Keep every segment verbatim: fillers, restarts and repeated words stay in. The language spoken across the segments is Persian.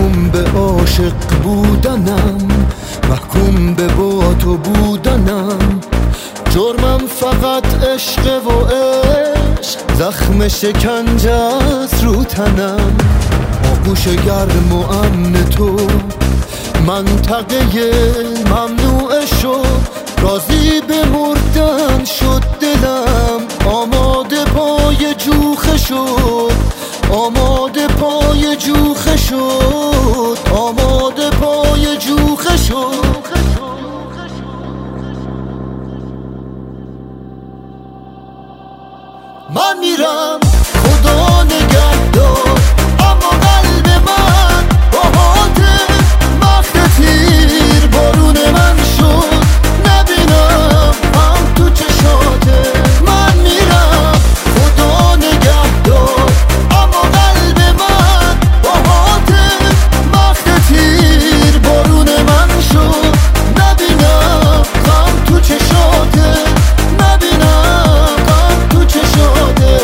محکوم به عاشق بودنم، محکوم به با تو بودنم. جرمم فقط عشق و عشق، زخم شکنجه است رو تنم. آغوش گرم و امن تو منطقه ممنوع شد، راضی به مردن شد دلم. آماده پای جوخه شد، آماده پای جوخه شد، آماده پای جوخه شد. من میرم خدا نگهدار، اما قلب من با حاطف مخت تیر بارون من شد. نبینم هم تو چشاته. من میرم خدا نگهدار، اما قلب من با حاطف مخت تیر بارون من شد. نبینم هم تو چشاته، نبینم هم تو چشاته.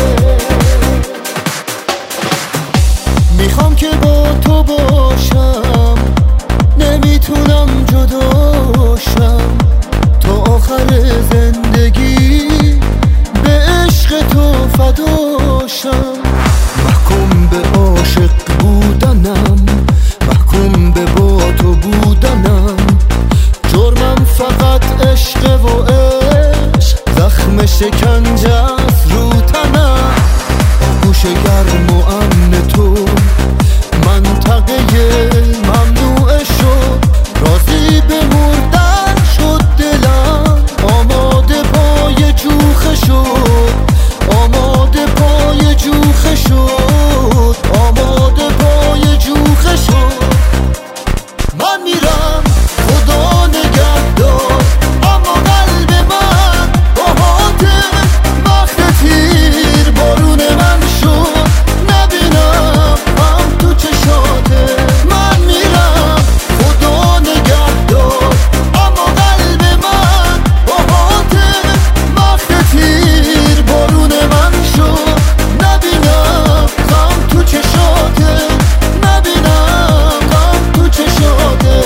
میخوام که با تو باشم، نمیتونم جداشم. تا آخر زندگی به عشق تو فداشم. محکوم به عاشق بودنم، محکوم به با تو بودنم. جرمم فقط عشق و عشق، زخم شکنجه است رو تنم. آغوش گرم و امن تو منطقه ممنوع شد، راضی به مردن شد دلم. آماده پای جوخه شد، آماده پای جوخه شد، آماده پای جوخه شد. من میرم خدا نگهدار، اما قلب من با حاطف مخت تیر بارون من شد. نبینم هم تو چشاته. من میرم خدا نگهدار، اما قلب من با حاطف مخت تیر بارون من شد. نبینم هم تو چشاته، نبینم هم تو چشاته.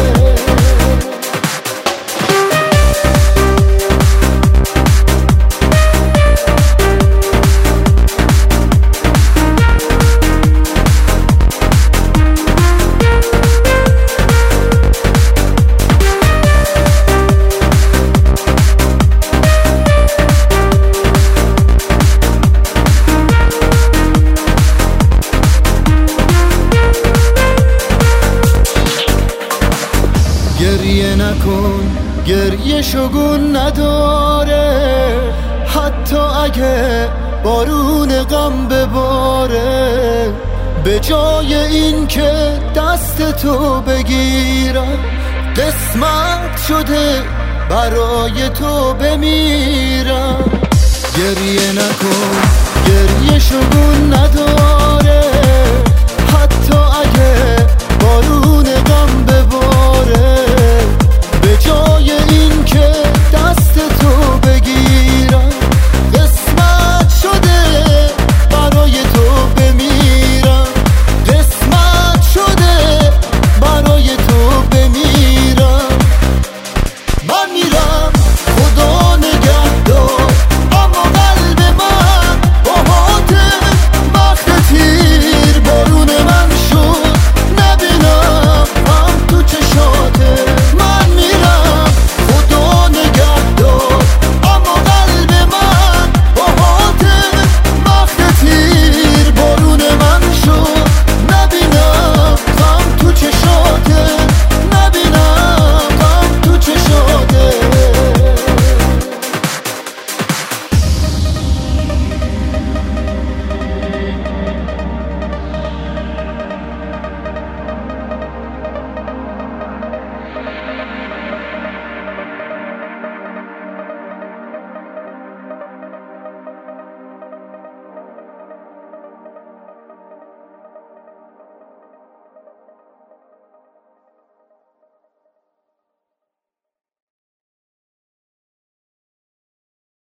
گریه نکن، گریه شگون نداره. حتی اگه بارون غم بباره، به جای این که دست تو بگیرم، قسمت شده برای تو بمیرم. گریه نکن، گریه شگون نداره.